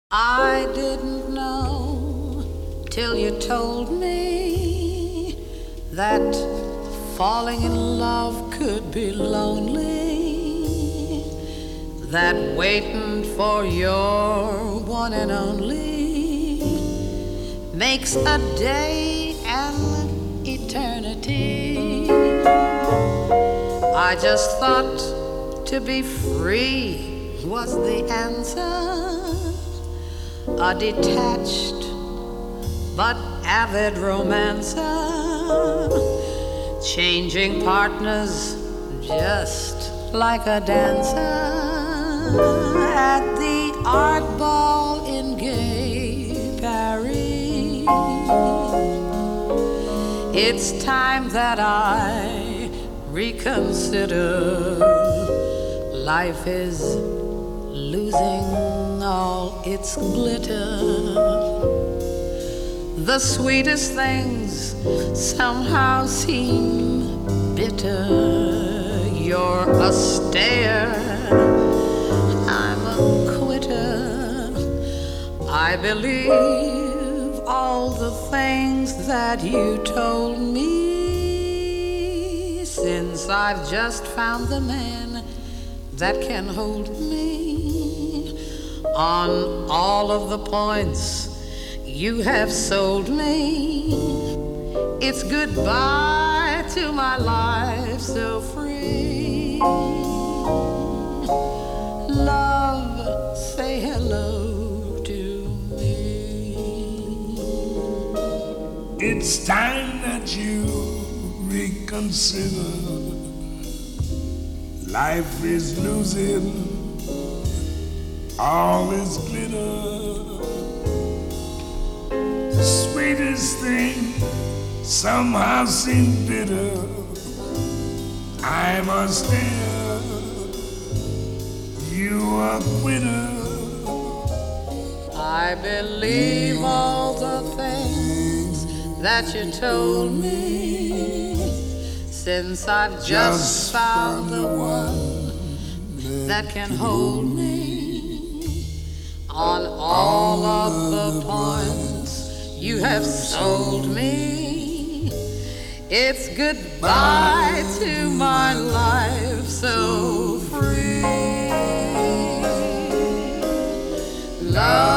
I didn't know till you told me that falling in love could be lonely, that waiting for your one and only makes a day an eternity. I just thought to be free was the answer. A detached but avid romancer, changing partners just like a dancer at the art ball in gay Paris. It's time that I reconsider. Life is losing all its glitter. The sweetest things somehow seem bitter. You're a stayer, I'm a quitter. I believe all the things that you told me, since I've just found the man that can hold me. On all of the points you have sold me, it's goodbye to my life so free. Love, say hello to me. It's time that you reconsider. Life is losing all its glitter. The sweetest thing somehow seems bitter. I'm a stayer, you a quitter. I believe all the things that you told me, since I've just found the one that can hold me. On all of the points you have sold me, it's goodbye to my life so free. Love